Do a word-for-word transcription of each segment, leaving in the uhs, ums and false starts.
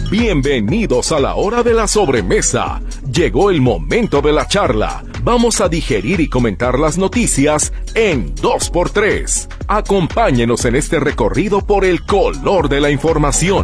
Bienvenidos a la hora de la sobremesa. Llegó el momento de la charla. Vamos a digerir y comentar las noticias en dos por tres. Acompáñenos en este recorrido por el color de la información.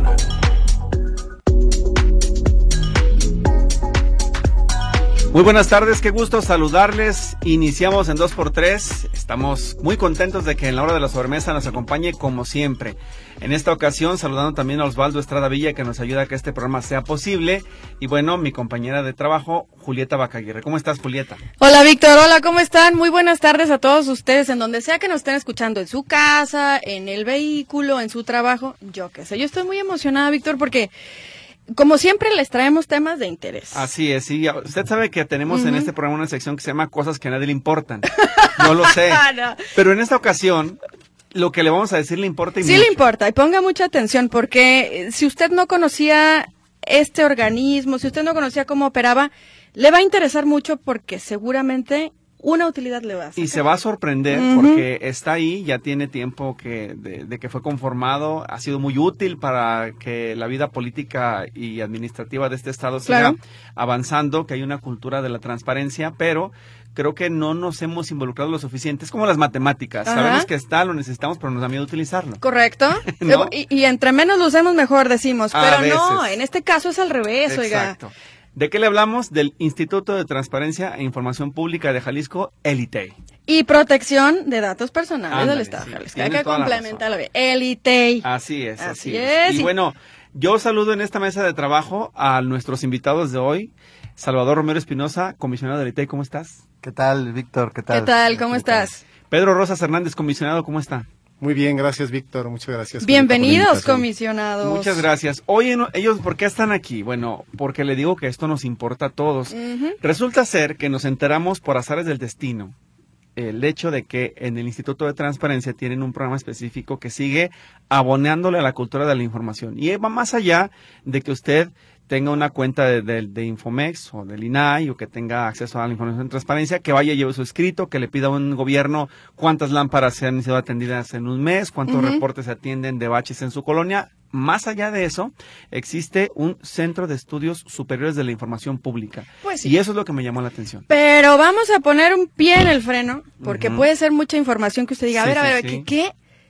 Muy buenas tardes, qué gusto saludarles. Iniciamos en dos por tres. Estamos muy contentos de que en la hora de la sobremesa nos acompañe como siempre. En esta ocasión saludando también a Osvaldo Estrada Villa, que nos ayuda a que este programa sea posible. Y bueno, mi compañera de trabajo, Julieta Bacaguirre. ¿Cómo estás, Julieta? Hola, Víctor. Hola, ¿cómo están? Muy buenas tardes a todos ustedes, en donde sea que nos estén escuchando, en su casa, en el vehículo, en su trabajo, yo qué sé. Yo estoy muy emocionada, Víctor, porque como siempre les traemos temas de interés. Así es, sí. Usted sabe que tenemos uh-huh. en este programa una sección que se llama Cosas que a nadie le importan. Yo lo sé. no. Pero en esta ocasión, lo que le vamos a decir le importa y Sí mucho. le importa, y ponga mucha atención, porque si usted no conocía este organismo, si usted no conocía cómo operaba, le va a interesar mucho porque seguramente una utilidad le va a hacer. Y se va a sorprender uh-huh. porque está ahí, ya tiene tiempo que de, de que fue conformado, ha sido muy útil para que la vida política y administrativa de este estado claro. siga avanzando, que hay una cultura de la transparencia, pero creo que no nos hemos involucrado lo suficiente. Es como las matemáticas, Ajá. sabemos que está, lo necesitamos, pero nos da miedo utilizarlo. Correcto. ¿No? y, y entre menos lo usemos mejor, decimos, A pero veces. no, en este caso es al revés, Exacto. oiga. ¿De qué le hablamos? Del Instituto de Transparencia e Información Pública de Jalisco, el I T E I. Y protección de datos personales Ándale, del Estado sí, de Jalisco. tienes Hay que toda la complementarlo bien. El I T E I. Así es, así, Así es. es. Y bueno, yo saludo en esta mesa de trabajo a nuestros invitados de hoy. Salvador Romero Espinosa, comisionado del I T E I, ¿cómo estás? ¿Qué tal, Víctor? ¿Qué tal? ¿Qué tal? ¿Cómo estás? Pedro Rosas Hernández, comisionado, ¿cómo está? Muy bien, gracias, Víctor. Muchas gracias. Bienvenidos, comisionados. Muchas gracias. Oye, no, ellos, ¿por qué están aquí? Bueno, porque le digo que esto nos importa a todos. Uh-huh. Resulta ser que nos enteramos por azares del destino el hecho de que en el Instituto de Transparencia tienen un programa específico que sigue abonándole a la cultura de la información. Y va más allá de que usted tenga una cuenta de, de, de Infomex o del I N A I o que tenga acceso a la información de transparencia, que vaya y lleve su escrito, que le pida a un gobierno cuántas lámparas se han sido atendidas en un mes, cuántos uh-huh. reportes se atienden de baches en su colonia. Más allá de eso, existe un Centro de Estudios Superiores de la Información Pública. Pues sí. Y eso es lo que me llamó la atención. Pero vamos a poner un pie en el freno, porque uh-huh. puede ser mucha información que usted diga, sí, a ver, sí, a ver, sí. ¿qué, qué,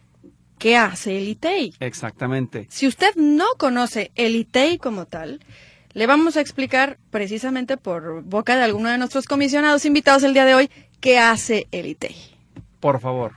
¿qué hace el I T E I? Exactamente. Si usted no conoce el I T E I como tal, le vamos a explicar precisamente por boca de alguno de nuestros comisionados invitados el día de hoy, ¿qué hace el I T E I? Por favor.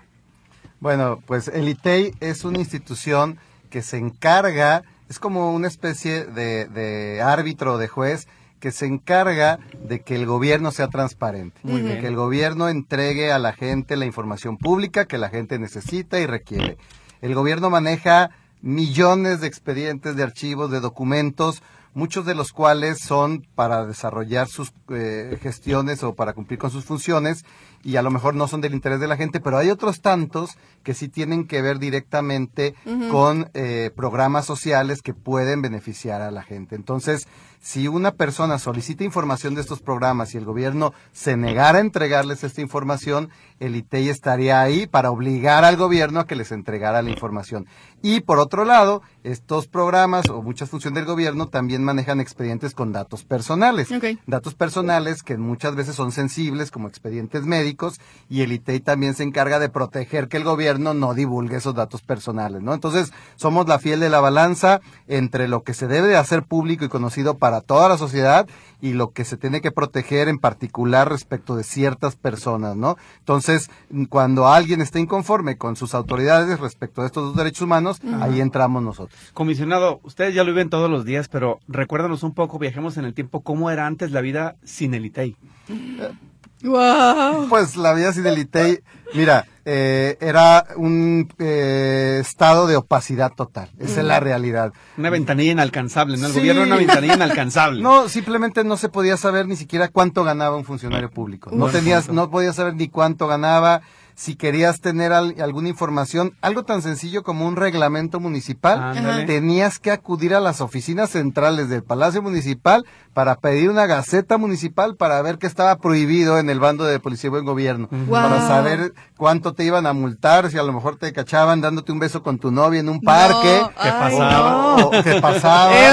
Bueno, pues el I T E I es una institución que se encarga, es como una especie de, de árbitro, de juez, que se encarga de que el gobierno sea transparente. Muy de bien. que el gobierno entregue a la gente la información pública que la gente necesita y requiere. El gobierno maneja millones de expedientes, de archivos, de documentos, muchos de los cuales son para desarrollar sus eh, gestiones o para cumplir con sus funciones y a lo mejor no son del interés de la gente, pero hay otros tantos que sí tienen que ver directamente uh-huh. con eh, programas sociales que pueden beneficiar a la gente. Entonces, si una persona solicita información de estos programas y el gobierno se negara a entregarles esta información, el I T E I estaría ahí para obligar al gobierno a que les entregara la información. Y por otro lado, estos programas o muchas funciones del gobierno también manejan expedientes con datos personales. Okay. Datos personales que muchas veces son sensibles, como expedientes médicos, y el I T E I también se encarga de proteger que el gobierno no divulgue esos datos personales, ¿no? Entonces, somos la fiel de la balanza entre lo que se debe de hacer público y conocido para toda la sociedad y lo que se tiene que proteger en particular respecto de ciertas personas, ¿no? Entonces, cuando alguien está inconforme con sus autoridades respecto de estos dos derechos humanos, uh-huh. ahí entramos nosotros. Comisionado, ustedes ya lo viven todos los días, pero recuérdanos un poco, viajemos en el tiempo, ¿cómo era antes la vida sin el I T E I? Wow. Pues la vida sin el I T E I, mira, eh, era un eh, estado de opacidad total, esa mm. es la realidad. Una ventanilla inalcanzable, ¿no? El sí. gobierno era una ventanilla inalcanzable. No, simplemente no se podía saber ni siquiera cuánto ganaba un funcionario público, no tenías, no podías saber ni cuánto ganaba. Si querías tener al, alguna información, algo tan sencillo como un reglamento municipal, Ándale. tenías que acudir a las oficinas centrales del Palacio Municipal para pedir una gaceta municipal para ver qué estaba prohibido en el bando de Policía y Buen Gobierno, Wow. para saber cuánto te iban a multar, si a lo mejor te cachaban dándote un beso con tu novia en un parque. No, ¿Qué ay, pasaba? no. O, o qué pasaba.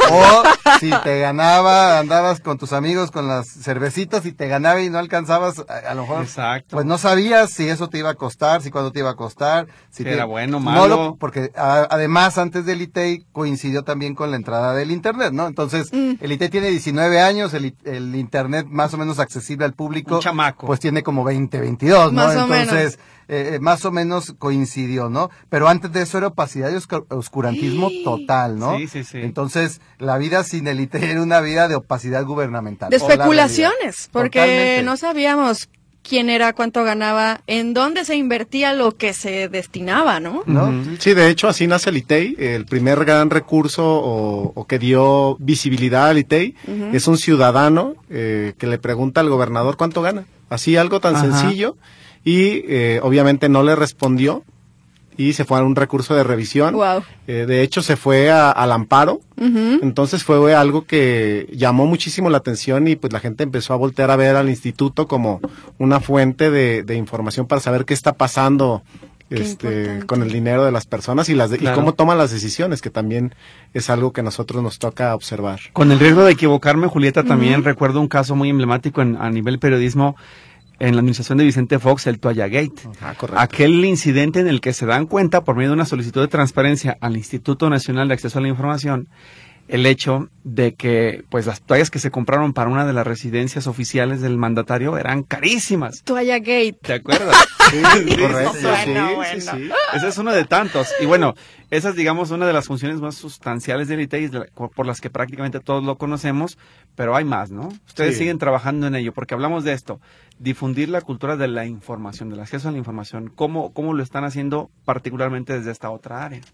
O si te ganaba, andabas con tus amigos con las cervecitas y te ganaba y no alcanzabas, a, a lo mejor, Exacto. pues no sabías si eso te iba a costar, si cuándo te iba a costar. Si, si te, era bueno o no malo. lo, porque a, además antes del I T E I coincidió también con la entrada del Internet, ¿no? Entonces, mm. el I T E I tiene diecinueve años, el, el Internet más o menos accesible al público. Un chamaco. Pues tiene como veinte, veintidós, ¿no? Más o Entonces, menos. Eh, más o menos coincidió, ¿no? Pero antes de eso era opacidad y oscur- oscurantismo sí. total, ¿no? Sí, sí, sí. Entonces, la vida sin el I T E I era una vida de opacidad gubernamental. De especulaciones, porque Totalmente. no sabíamos quién era, cuánto ganaba, en dónde se invertía lo que se destinaba, ¿no? ¿No? Uh-huh. Sí, de hecho, así nace el I T E I. El primer gran recurso o, o que dio visibilidad al I T E I uh-huh. es un ciudadano eh, que le pregunta al gobernador cuánto gana. Así, algo tan Ajá. sencillo. Y eh, obviamente no le respondió y se fue a un recurso de revisión. Wow. Eh, de hecho, se fue a, al amparo. Uh-huh. Entonces fue algo que llamó muchísimo la atención y pues la gente empezó a voltear a ver al instituto como una fuente de, de información para saber qué está pasando este, con el dinero de las personas y, las de, claro. y cómo toman las decisiones, que también es algo que a nosotros nos toca observar. Con el riesgo de equivocarme, Julieta, también uh-huh. recuerdo un caso muy emblemático en, a nivel periodismo en la administración de Vicente Fox, el Toalla Gate. Ah, correcto. Aquel incidente en el que se dan cuenta, por medio de una solicitud de transparencia al Instituto Nacional de Acceso a la Información, el hecho de que pues las toallas que se compraron para una de las residencias oficiales del mandatario eran carísimas. Toalla Gate. ¿Te acuerdas? Sí, sí, correcto. Sí, bueno, sí, bueno. sí, sí. Ese es uno de tantos. Y bueno, esa es, digamos, una de las funciones más sustanciales del I T E I, por las que prácticamente todos lo conocemos, pero hay más, ¿no? Ustedes sí. siguen trabajando en ello, porque hablamos de esto, difundir la cultura de la información, del acceso a la información. ¿Cómo, cómo lo están haciendo particularmente desde esta otra área?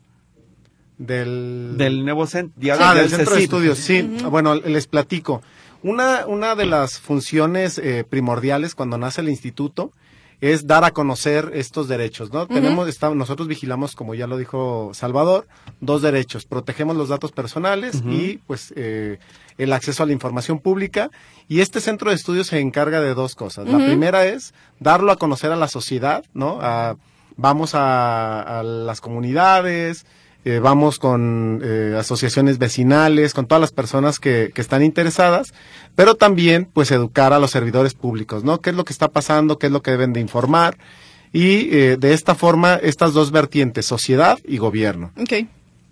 Del... Del nuevo centro. Ah, del centro de estudios, sí. Uh-huh. Bueno, les platico. Una, una de las funciones eh, primordiales cuando nace el instituto es dar a conocer estos derechos, ¿no? Uh-huh. Tenemos, está, nosotros vigilamos, como ya lo dijo Salvador, dos derechos. Protegemos los datos personales uh-huh. y, pues, eh, el acceso a la información pública. Y este centro de estudios se encarga de dos cosas. Uh-huh. La primera es darlo a conocer a la sociedad, ¿no? A, vamos a, a las comunidades, Eh, vamos con eh, asociaciones vecinales, con todas las personas que, que están interesadas, pero también pues educar a los servidores públicos, ¿no? ¿Qué es lo que está pasando? ¿Qué es lo que deben de informar? Y eh, de esta forma, estas dos vertientes, sociedad y gobierno. Okay.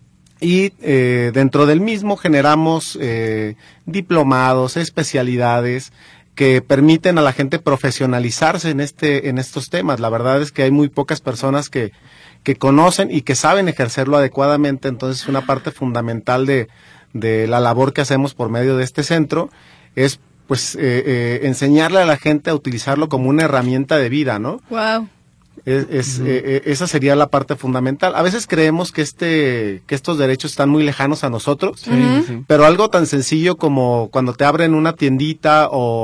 Y eh, dentro del mismo generamos eh, diplomados, especialidades que permiten a la gente profesionalizarse en este en estos temas. La verdad es que hay muy pocas personas que que conocen y que saben ejercerlo adecuadamente, entonces una parte fundamental de, de la labor que hacemos por medio de este centro es pues eh, eh, enseñarle a la gente a utilizarlo como una herramienta de vida, ¿no? Wow. Es, es, Uh-huh. eh, esa sería la parte fundamental. A veces creemos que este que estos derechos están muy lejanos a nosotros, Sí, uh-huh. sí. pero algo tan sencillo como cuando te abren una tiendita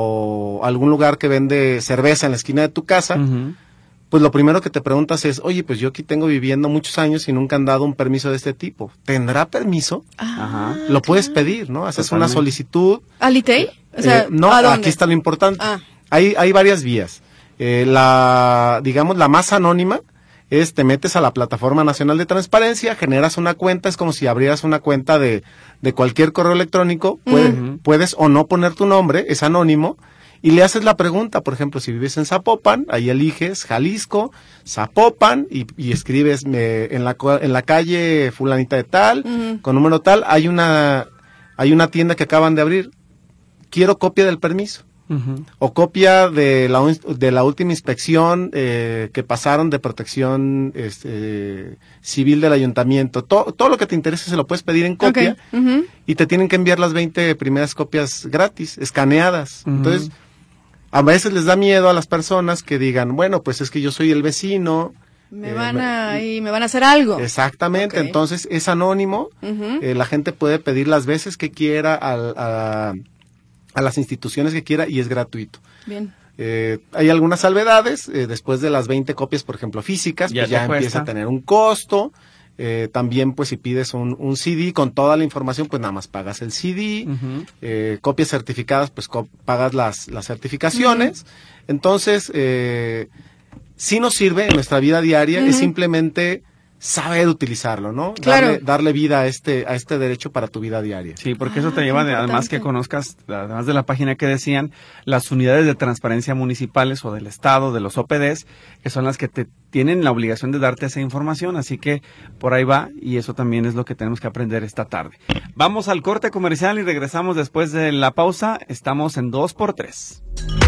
o algún lugar que vende cerveza en la esquina de tu casa, Uh-huh. pues lo primero que te preguntas es, oye, pues yo aquí tengo viviendo muchos años y nunca han dado un permiso de este tipo. ¿Tendrá permiso? Ajá. Lo puedes pedir, ¿no? Haces Totalmente. una solicitud. ¿Al I T E I? O sea, Eh, no, ¿a dónde? aquí está lo importante. Ah. Hay, hay varias vías. Eh, la, digamos, la más anónima es te metes a la Plataforma Nacional de Transparencia, generas una cuenta, es como si abrieras una cuenta de, de cualquier correo electrónico, puede, Uh-huh. puedes o no poner tu nombre, es anónimo, y le haces la pregunta, por ejemplo, si vives en Zapopan, ahí eliges Jalisco, Zapopan, y, y escribes me, en, la, en la calle fulanita de tal, Uh-huh. con número tal, hay una, hay una tienda que acaban de abrir, quiero copia del permiso. Uh-huh. O copia de la, de la última inspección eh, que pasaron de protección este, civil del ayuntamiento. Todo, todo lo que te interese se lo puedes pedir en copia. Okay. Uh-huh. Y te tienen que enviar las veinte primeras copias gratis, escaneadas. Uh-huh. Entonces, a veces les da miedo a las personas que digan, bueno, pues es que yo soy el vecino. Me eh, van a, me, y me van a hacer algo. Exactamente, Okay. Entonces es anónimo. Uh-huh. eh, la gente puede pedir las veces que quiera al, a... a las instituciones que quiera y es gratuito. Bien. Eh, hay algunas salvedades, eh, después de las veinte copias, por ejemplo, físicas, Ya pues ya te cuesta. empieza a tener un costo. Eh, también, pues, si pides un, un C D con toda la información, pues nada más pagas el C D. Uh-huh. Eh, copias certificadas, pues co- pagas las, las certificaciones. Uh-huh. Entonces, eh, sí nos sirve en nuestra vida diaria, Uh-huh. es simplemente saber utilizarlo, ¿no? Claro. Darle, darle vida a este, a este derecho para tu vida diaria. Sí, porque Ah, eso te qué lleva, de, importante. además que conozcas, además de la página que decían, las unidades de transparencia municipales o del Estado, de los O P Ds, que son las que te tienen la obligación de darte esa información, así que por ahí va, y eso también es lo que tenemos que aprender esta tarde. Vamos al corte comercial y regresamos después de la pausa. Estamos en dos por tres.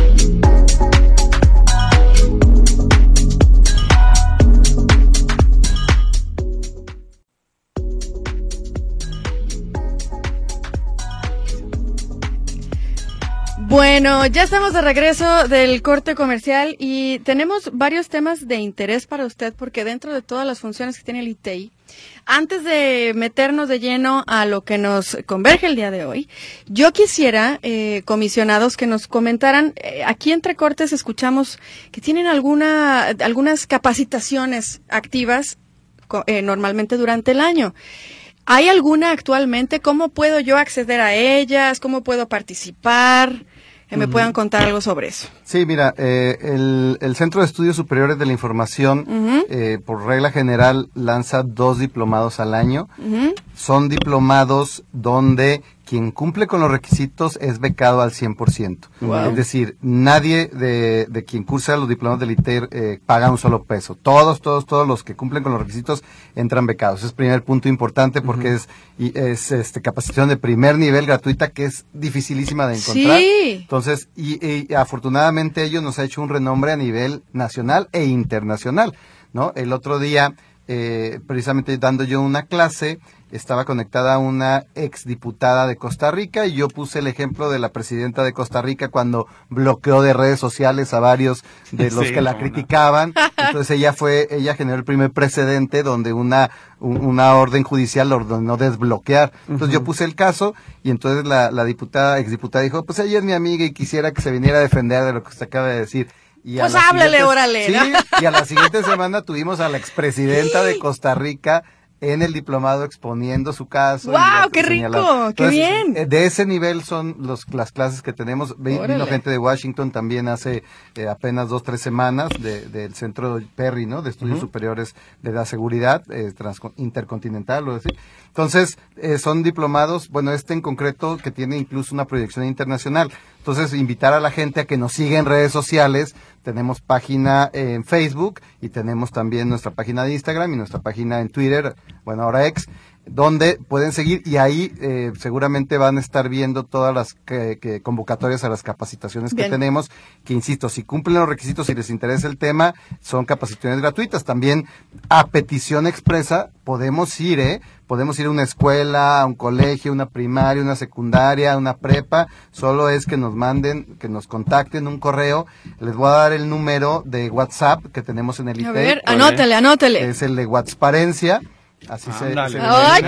Bueno, ya estamos de regreso del corte comercial y tenemos varios temas de interés para usted porque dentro de todas las funciones que tiene el I T E I, antes de meternos de lleno a lo que nos converge el día de hoy, yo quisiera, eh, comisionados, que nos comentaran, eh, aquí entre cortes escuchamos que tienen alguna, algunas capacitaciones activas eh, normalmente durante el año. ¿Hay alguna actualmente? ¿Cómo puedo yo acceder a ellas? ¿Cómo puedo participar? Que me uh-huh. puedan contar algo sobre eso. Sí, mira, eh, el, el Centro de Estudios Superiores de la Información, uh-huh. eh, por regla general, lanza dos diplomados al año. Uh-huh. Son diplomados donde quien cumple con los requisitos es becado al cien por ciento. Wow. Es decir, nadie de, de quien cursa los diplomados del I T E I eh, paga un solo peso. Todos, todos, todos los que cumplen con los requisitos entran becados. Es el primer punto importante porque uh-huh. es, y es este, capacitación de primer nivel gratuita que es dificilísima de encontrar. Sí. Entonces, y, y afortunadamente ello nos ha hecho un renombre a nivel nacional e internacional, ¿no? El otro día, eh, precisamente dando yo una clase, estaba conectada una exdiputada de Costa Rica y yo puse el ejemplo de la presidenta de Costa Rica cuando bloqueó de redes sociales a varios de los sí, que la no, criticaban. No. Entonces ella fue, ella generó el primer precedente donde una un, una orden judicial ordenó desbloquear. Entonces uh-huh. yo puse el caso y entonces la, la diputada, exdiputada dijo, pues ella es mi amiga y quisiera que se viniera a defender de lo que usted acaba de decir. Y pues háblele, órale. Sí, y a la siguiente semana tuvimos a la expresidenta de Costa Rica en el diplomado exponiendo su caso. ¡Wow! ¡Qué rico! Entonces, ¡qué bien! De ese nivel son los, las clases que tenemos. Órale. Vino gente de Washington también hace eh, apenas dos, tres semanas de, del Centro Perry, ¿no? De Estudios uh-huh. Superiores de la Seguridad eh, trans, Intercontinental, lo decir. Entonces, eh, son diplomados, bueno, este en concreto que tiene incluso una proyección internacional. Entonces, invitar a la gente a que nos siga en redes sociales. Tenemos página en Facebook y tenemos también nuestra página de Instagram y nuestra página en Twitter, bueno, ahora X, donde pueden seguir y ahí eh, seguramente van a estar viendo todas las que, que convocatorias a las capacitaciones Bien. que tenemos, que insisto, si cumplen los requisitos y les interesa el tema, son capacitaciones gratuitas. También a petición expresa podemos ir, ¿eh? Podemos ir a una escuela, a un colegio, una primaria, una secundaria, una prepa, solo es que nos manden, que nos contacten un correo. Les voy a dar el número de WhatsApp que tenemos en el I T E I. A ver, anótele, anótele. Es el de WhatsApparencia. Así se, se ¡Ay,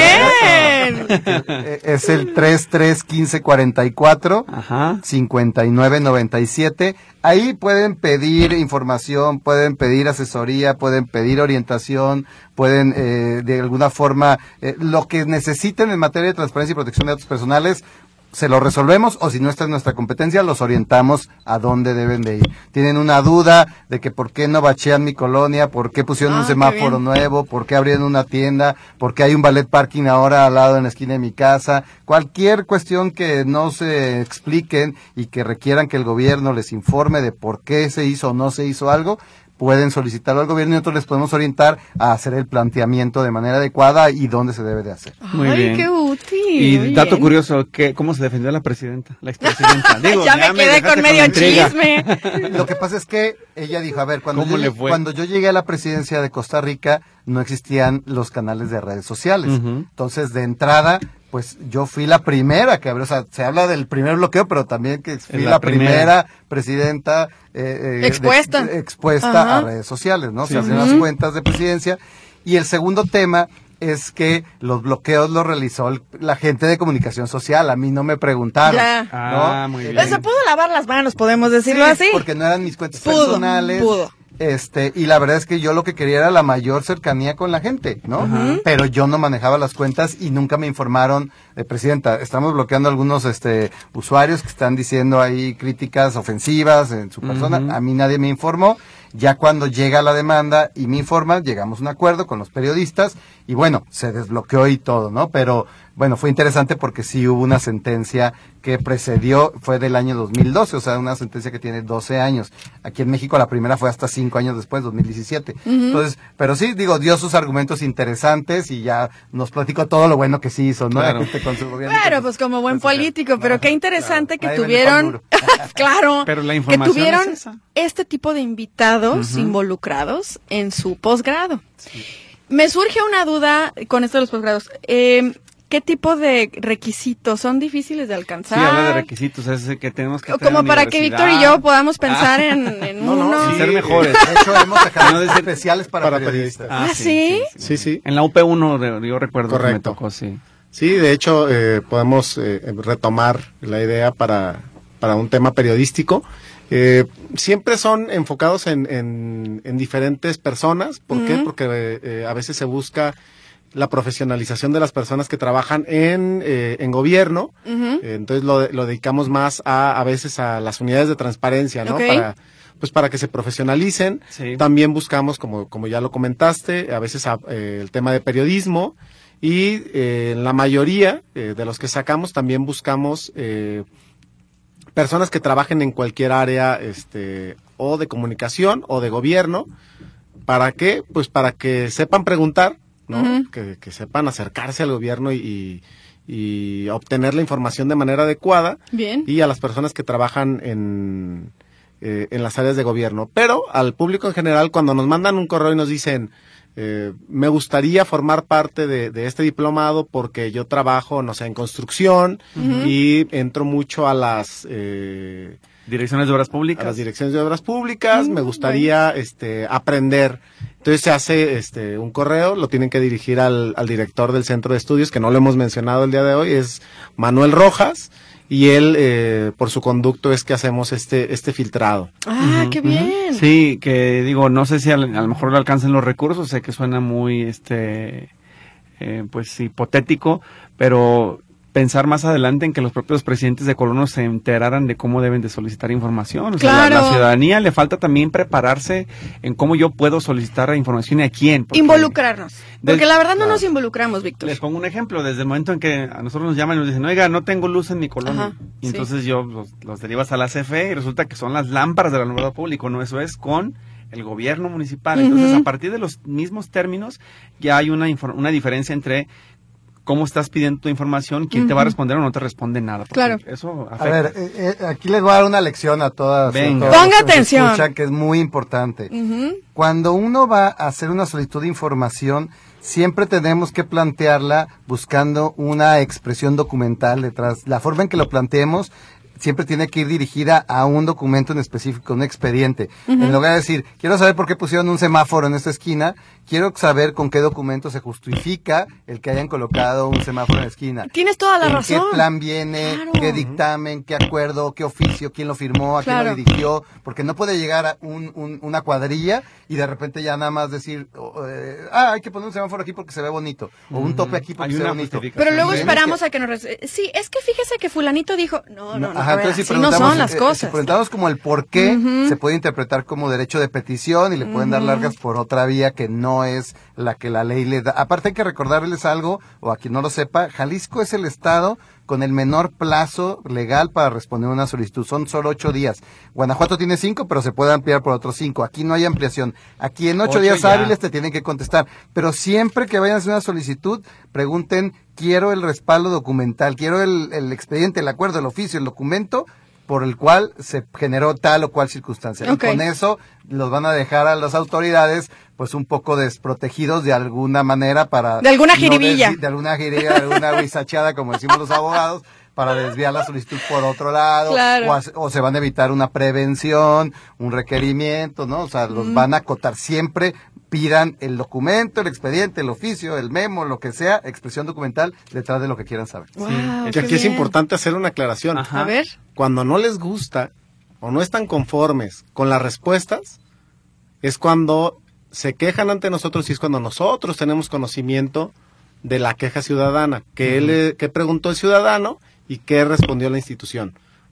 qué bien! Es el tres tres uno cinco cuatro cuatro cinco nueve nueve siete. Ahí pueden pedir información, pueden pedir asesoría, pueden pedir orientación, pueden eh, de alguna forma eh, lo que necesiten en materia de transparencia y protección de datos personales. Se lo resolvemos o si no está en nuestra competencia, los orientamos a dónde deben de ir. Tienen una duda de que por qué no bachean mi colonia, por qué pusieron ah, un semáforo nuevo, por qué abrieron una tienda, por qué hay un ballet parking ahora al lado en la esquina de mi casa. Cualquier cuestión que no se expliquen y que requieran que el gobierno les informe de por qué se hizo o no se hizo algo, pueden solicitarlo al gobierno y nosotros les podemos orientar a hacer el planteamiento de manera adecuada y dónde se debe de hacer. Muy Ay, bien. Qué útil. Y dato bien. curioso, que ¿cómo se defendió la presidenta, la expresidenta? Digo, ya, ya me quedé me con medio con chisme. Lo que pasa es que ella dijo, a ver, cuando yo, cuando yo llegué a la presidencia de Costa Rica no existían los canales de redes sociales. Uh-huh. Entonces, de entrada, pues yo fui la primera que abrió, o sea, se habla del primer bloqueo, pero también que fui la, la primera. primera presidenta eh, eh, expuesta, de, expuesta a redes sociales, ¿no? Sí. Se hacen uh-huh. las cuentas de presidencia. Y el segundo tema es que los bloqueos los realizó el, la gente de comunicación social, a mí no me preguntaron. Ya. ¿no? Ah, muy bien. Se pudo lavar las manos, podemos decirlo sí, así. Porque no eran mis cuentas pudo, personales. Pudo. Este, y la verdad es que yo lo que quería era la mayor cercanía con la gente, ¿no? Uh-huh. Pero yo no manejaba las cuentas y nunca me informaron, eh, presidenta, estamos bloqueando algunos, este, usuarios que están diciendo ahí críticas ofensivas en su persona, uh-huh. a mí nadie me informó, Ya cuando llega la demanda y me informan, llegamos a un acuerdo con los periodistas y bueno, se desbloqueó y todo, ¿no? Pero bueno, fue interesante porque sí hubo una sentencia que precedió, fue del año dos mil doce, o sea, una sentencia que tiene doce años. Aquí en México la primera fue hasta cinco años después, dos mil diecisiete. Uh-huh. Entonces, pero sí, digo, dio sus argumentos interesantes y ya nos platicó todo lo bueno que sí hizo, ¿no? Claro. Este, con su gobierno, Claro, con pues su, como buen político, su... pero no, qué interesante claro. que tuvieron, claro, pero la información que tuvieron es esa. este tipo de invitados uh-huh. involucrados en su posgrado. Sí. Me surge una duda con esto de los posgrados. Eh, ¿Qué tipo de requisitos son difíciles de alcanzar? Sí, habla de requisitos, es que tenemos que como para que Víctor y yo podamos pensar ah. en, en no, uno. No, sí. ser mejores. De hecho, hemos dejado no especiales para, para periodistas. Ah, ¿sí? Sí, sí. sí. En la U P uno yo recuerdo Correcto. que me tocó, sí. Sí, de hecho, eh, podemos eh, retomar la idea para, para un tema periodístico. Eh, siempre son enfocados en, en, en diferentes personas. ¿Por uh-huh. qué? Porque eh, a veces se busca la profesionalización de las personas que trabajan en, eh, en gobierno. Uh-huh. Eh, entonces lo, lo dedicamos más a, a veces a las unidades de transparencia, ¿no? Okay. Para, pues para que se profesionalicen. Sí. También buscamos, como, como ya lo comentaste, a veces a, eh, el tema de periodismo. Y eh, en la mayoría eh, de los que sacamos también buscamos eh, personas que trabajen en cualquier área este o de comunicación o de gobierno. ¿Para qué? Pues para que sepan preguntar, ¿no? Uh-huh. Que, que sepan acercarse al gobierno y, y, y obtener la información de manera adecuada. Bien. Y a las personas que trabajan en, eh, en las áreas de gobierno. Pero al público en general, cuando nos mandan un correo y nos dicen... Eh, me gustaría formar parte de, de este diplomado porque yo trabajo, no sé, en construcción uh-huh. y entro mucho a las eh, direcciones de obras públicas. A las direcciones de obras públicas, uh-huh. me gustaría este aprender. Entonces se hace este un correo, lo tienen que dirigir al, al director del centro de estudios, que no lo hemos mencionado el día de hoy, es Manuel Rojas. Y él, eh, por su conducto, es que hacemos este este filtrado. ¡Ah, uh-huh, qué bien! Uh-huh. Sí, que digo, no sé si a, a lo mejor le alcancen los recursos, sé que suena muy, este, eh, pues, hipotético, pero pensar más adelante en que los propios presidentes de colonos se enteraran de cómo deben de solicitar información. O sea, claro. la, la ciudadanía le falta también prepararse en cómo yo puedo solicitar la información y a quién. Porque, Involucrarnos. Porque des, la verdad no claro. nos involucramos, Víctor. Les pongo un ejemplo. Desde el momento en que a nosotros nos llaman y nos dicen, oiga, no tengo luz en mi colonia. Ajá, y entonces sí. yo los, los derivas a la C F E y resulta que son las lámparas del alumbrado público. No, eso es con el gobierno municipal. Uh-huh. Entonces, a partir de los mismos términos, ya hay una, una diferencia entre cómo estás pidiendo tu información, quién uh-huh. te va a responder o no te responde nada. Claro. Eso afecta. A ver, eh, eh, aquí les voy a dar una lección a todas. Venga. A todos Ponga los que atención. Escuchan, que es muy importante. Uh-huh. Cuando uno va a hacer una solicitud de información, siempre tenemos que plantearla buscando una expresión documental detrás. La forma en que lo planteemos siempre tiene que ir dirigida a un documento en específico, un expediente. Uh-huh. En lugar de decir, quiero saber por qué pusieron un semáforo en esta esquina, quiero saber con qué documento se justifica el que hayan colocado un semáforo en la esquina. Tienes toda la ¿En razón. qué plan viene? Claro. ¿Qué dictamen? ¿Qué acuerdo? ¿Qué oficio? ¿Quién lo firmó? ¿A claro. quién lo dirigió? Porque no puede llegar a un, un, una cuadrilla y de repente ya nada más decir, oh, eh, ah, hay que poner un semáforo aquí porque se ve bonito, o un tope aquí porque hay se ve una bonito. Pero luego sí, esperamos que... a que nos... Res... Sí, es que fíjese que fulanito dijo... No, no, no, Ajá, entonces, así si no son las eh, cosas. Si preguntamos como el por qué, uh-huh. se puede interpretar como derecho de petición y le pueden uh-huh. dar largas por otra vía que no es la que la ley le da. Aparte hay que recordarles algo, o a quien no lo sepa, Jalisco es el estado con el menor plazo legal para responder una solicitud. Son solo ocho días. Guanajuato tiene cinco, pero se puede ampliar por otros cinco. Aquí no hay ampliación. Aquí en ocho, ocho días ya. hábiles te tienen que contestar. Pero siempre que vayan a hacer una solicitud, pregunten, quiero el respaldo documental, quiero el, el expediente, el acuerdo, el oficio, el documento por el cual se generó tal o cual circunstancia. Okay. Y con eso los van a dejar a las autoridades pues un poco desprotegidos de alguna manera para... De alguna jiribilla. No desvi- de alguna jiribilla, de alguna guisacheada, como decimos los abogados, para desviar la solicitud por otro lado, claro. o, a, o se van a evitar una prevención, un requerimiento, ¿no? O sea, los mm. van a acotar siempre, pidan el documento, el expediente, el oficio, el memo, lo que sea, expresión documental detrás de lo que quieran saber. Wow, sí. Que aquí bien. Es importante hacer una aclaración. Ajá. A ver. Cuando no les gusta o no están conformes con las respuestas, es cuando se quejan ante nosotros y es cuando nosotros tenemos conocimiento de la queja ciudadana, que, uh-huh. él, que preguntó el ciudadano y qué respondió la institución.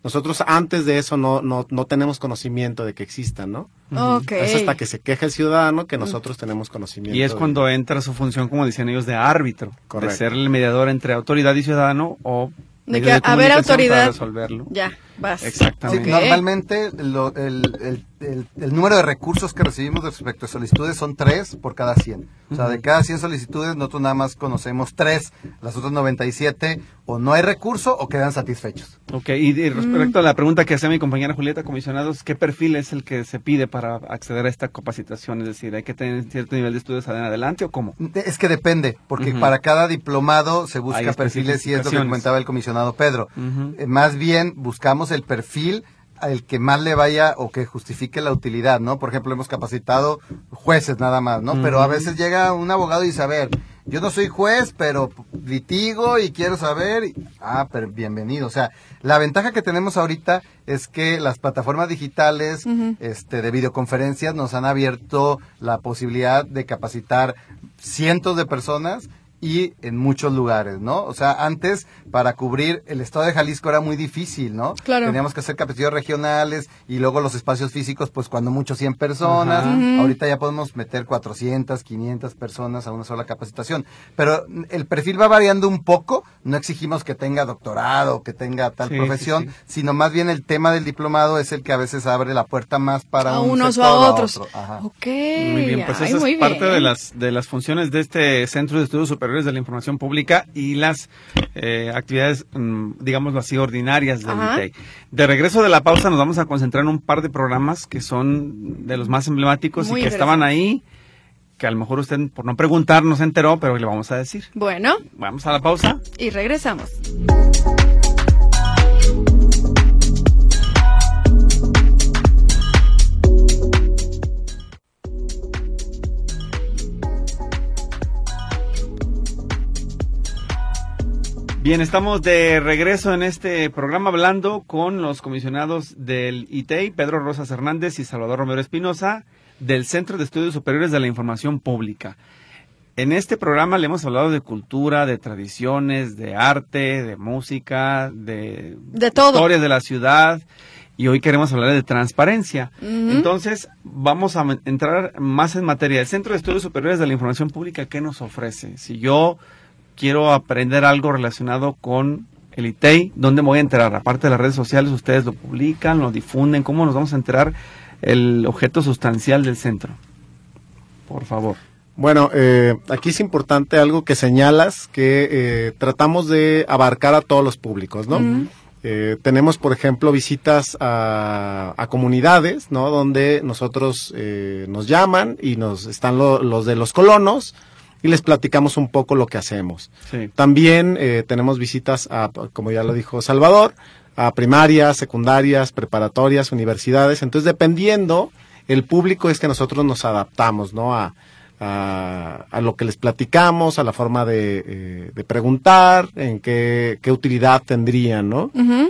Nosotros antes de eso no, no, no tenemos conocimiento de que existan, ¿no? Okay. Es hasta que se queja el ciudadano que nosotros tenemos conocimiento. Y es cuando de... entra su función, como decían ellos, de árbitro. Correcto. De ser el mediador entre autoridad y ciudadano o de medios que haber comunicación autoridad. para resolverlo. Ya, vas. Exactamente. Sí, normalmente lo- el, el- el- el número de recursos que recibimos respecto a solicitudes son tres por cada cien. O sea, de cada cien solicitudes nosotros nada más conocemos tres, las otras noventa y siete o no hay recurso o quedan satisfechos. Ok, y, y respecto a la pregunta que hacía mi compañera Julieta, comisionados, ¿qué perfil es el que se pide para acceder a esta capacitación? Es decir, ¿hay que tener cierto nivel de estudios en adelante o cómo? Es que depende, porque Ujú. para cada diplomado se Hay busca perfiles y es lo que especificaciones. comentaba el comisionado Pedro. Ujú. Eh, más bien buscamos el perfil al que más le vaya o que justifique la utilidad, ¿no? Por ejemplo, hemos capacitado jueces nada más, ¿no? Pero a Ujú. veces llega un abogado y dice, a ver, yo no soy juez, pero litigo y quiero saber. Ah, pero bienvenido. O sea, la ventaja que tenemos ahorita es que las plataformas digitales Ujú. este, de videoconferencias nos han abierto la posibilidad de capacitar cientos de personas y en muchos lugares, ¿no? O sea, antes para cubrir el estado de Jalisco era muy difícil, ¿no? Claro. Teníamos que hacer capacitaciones regionales y luego los espacios físicos, pues cuando mucho cien personas. Ajá. Ujú. Ahorita ya podemos meter cuatrocientas, quinientas personas a una sola capacitación. Pero el perfil va variando un poco. No exigimos que tenga doctorado, que tenga tal Sí, profesión, sí, sí. sino más bien el tema del diplomado es el que a veces abre la puerta más para A un unos o sector a o a otros. otro. Ajá. Ok. Muy bien, pues Ay, esa muy es parte bien. de las de las funciones de este Centro de Estudios Superiores de la Información Pública y las eh, actividades, mm, digámoslo así, ordinarias del Ajá. I T E I. De regreso de la pausa nos vamos a concentrar en un par de programas que son de los más emblemáticos Muy y que estaban ahí, que a lo mejor usted por no preguntar no se enteró, pero le vamos a decir. Bueno, Vamos a la pausa. y regresamos. Bien, estamos de regreso en este programa hablando con los comisionados del I T E I, Pedro Rosas Hernández y Salvador Romero Espinosa, del Centro de Estudios Superiores de la Información Pública. En este programa le hemos hablado de cultura, de tradiciones, de arte, de música, de, De todo. historias de la ciudad, y hoy queremos hablar de transparencia. Ujú. Entonces, vamos a m- entrar más en materia. El Centro de Estudios Superiores de la Información Pública, ¿qué nos ofrece? Si yo quiero aprender algo relacionado con el I T E I, ¿dónde me voy a enterar? Aparte de las redes sociales, ustedes lo publican, lo difunden, ¿cómo nos vamos a enterar el objeto sustancial del centro? Por favor. Bueno, eh, aquí es importante algo que señalas, que eh, tratamos de abarcar a todos los públicos, ¿no? Ujú. Eh, tenemos, por ejemplo, visitas a, a comunidades, ¿no? Donde nosotros eh, nos llaman y nos están lo- los de los colonos y les platicamos un poco lo que hacemos. Sí. También eh, tenemos visitas a, como ya lo dijo Salvador, a primarias, secundarias, preparatorias, universidades. Entonces, dependiendo el público es que nosotros nos adaptamos, ¿no? A, a, a lo que les platicamos, a la forma de, eh, de preguntar, en qué, qué utilidad tendrían, ¿no? Ujú.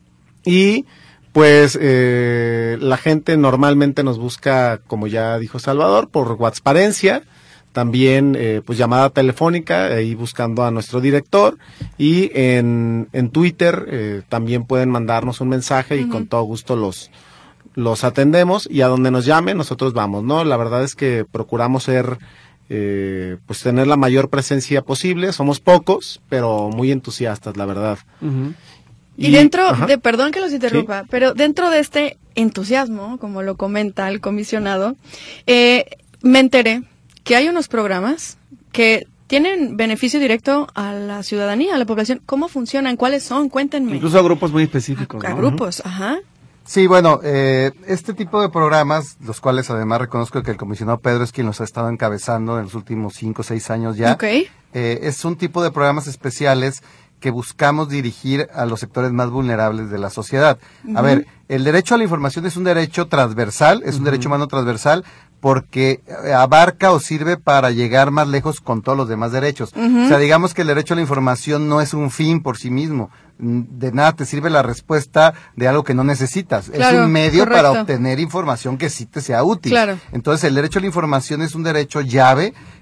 Y pues eh, la gente normalmente nos busca, como ya dijo Salvador, por WhatsApparencia, también eh, pues llamada telefónica, ahí buscando a nuestro director, y en, en Twitter eh, también pueden mandarnos un mensaje y Ujú. con todo gusto los los atendemos, y a donde nos llamen nosotros vamos, ¿no? La verdad es que procuramos ser, eh, pues tener la mayor presencia posible, somos pocos, pero muy entusiastas, la verdad. Ujú. Y, dentro ajá. de, perdón que los interrumpa, pero dentro de este entusiasmo, como lo comenta el comisionado, eh, me enteré que hay unos programas que tienen beneficio directo a la ciudadanía, a la población. ¿Cómo funcionan? ¿Cuáles son? Cuéntenme. Incluso a grupos muy específicos, a ¿no? grupos, ajá. Sí, bueno, eh, este tipo de programas, los cuales además reconozco que el comisionado Pedro es quien los ha estado encabezando en los últimos cinco o seis años ya, Ok. eh, es un tipo de programas especiales que buscamos dirigir a los sectores más vulnerables de la sociedad. A Ujú. ver, el derecho a la información es un derecho transversal, es un derecho humano transversal, porque eh, abarca o sirve para llegar más lejos con todos los demás derechos. Ujú. O sea, digamos que el derecho a la información no es un fin por sí mismo. Mm, De nada te sirve la respuesta de algo que no necesitas. Claro, es un medio correcto. para obtener información que sí te sea útil. Claro. Entonces, el derecho a la información es un derecho llave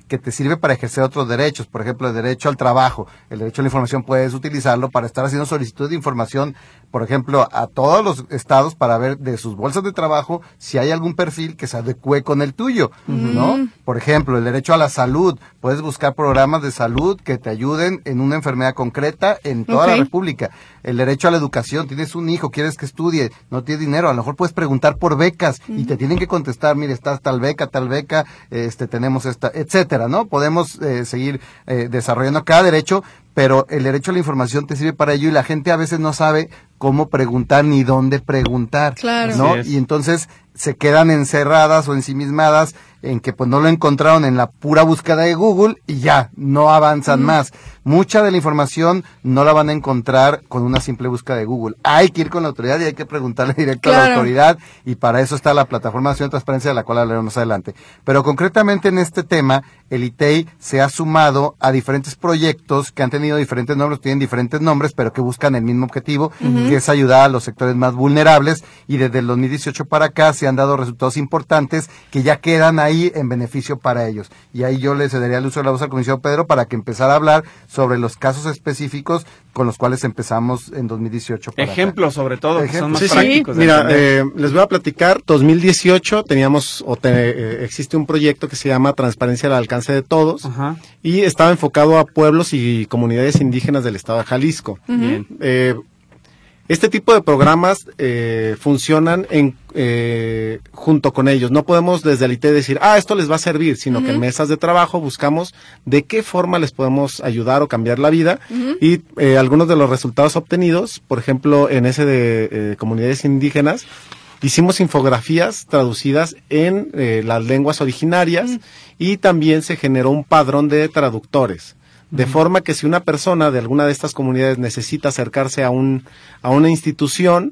que te sirve para ejercer otros derechos, por ejemplo, el derecho al trabajo, el derecho a la información puedes utilizarlo para estar haciendo solicitud de información, por ejemplo, a todos los estados para ver de sus bolsas de trabajo si hay algún perfil que se adecue con el tuyo, uh-huh. ¿no? Por ejemplo, el derecho a la salud, puedes buscar programas de salud que te ayuden en una enfermedad concreta en toda okay. la República. El derecho a la educación, tienes un hijo, quieres que estudie, no tienes dinero, a lo mejor puedes preguntar por becas uh-huh. y te tienen que contestar, mire, está tal beca, tal beca, este tenemos esta, etcétera, ¿no? Podemos eh, seguir eh, desarrollando cada derecho, pero el derecho a la información te sirve para ello y la gente a veces no sabe cómo preguntar ni dónde preguntar, claro. ¿no? Y entonces se quedan encerradas o ensimismadas en que pues no lo encontraron en la pura búsqueda de Google y ya, no avanzan mm. más. Mucha de la información no la van a encontrar con una simple búsqueda de Google. Hay que ir con la autoridad y hay que preguntarle directo claro. a la autoridad y para eso está la Plataforma Nacional de Transparencia de la cual hablaremos más adelante. Pero concretamente en este tema, el I T E I se ha sumado a diferentes proyectos que han tenido diferentes nombres, tienen diferentes nombres, pero que buscan el mismo objetivo, uh-huh. que es ayudar a los sectores más vulnerables y desde el dos mil dieciocho para acá se han dado resultados importantes que ya quedan ahí en beneficio para ellos. Y ahí yo le cedería el uso de la voz al comisionado Pedro para que empezara a hablar sobre los casos específicos con los cuales empezamos en dos mil dieciocho. Para Ejemplos acá. Sobre todo, que son más sí, prácticos. Sí. Mira, eh, les voy a platicar, dos mil dieciocho teníamos, o te, eh, existe un proyecto que se llama Transparencia al Alcance de Todos, uh-huh. y estaba enfocado a pueblos y comunidades indígenas del estado de Jalisco. Uh-huh. Bien. Eh, Este tipo de programas eh, funcionan en eh, junto con ellos. No podemos desde el I T E decir, ah, esto les va a servir, sino uh-huh. que en mesas de trabajo buscamos de qué forma les podemos ayudar o cambiar la vida. Uh-huh. Y eh, algunos de los resultados obtenidos, por ejemplo, en ese de eh, comunidades indígenas, hicimos infografías traducidas en eh, las lenguas originarias uh-huh. y también se generó un padrón de traductores. De uh-huh. forma que si una persona de alguna de estas comunidades necesita acercarse a un a una institución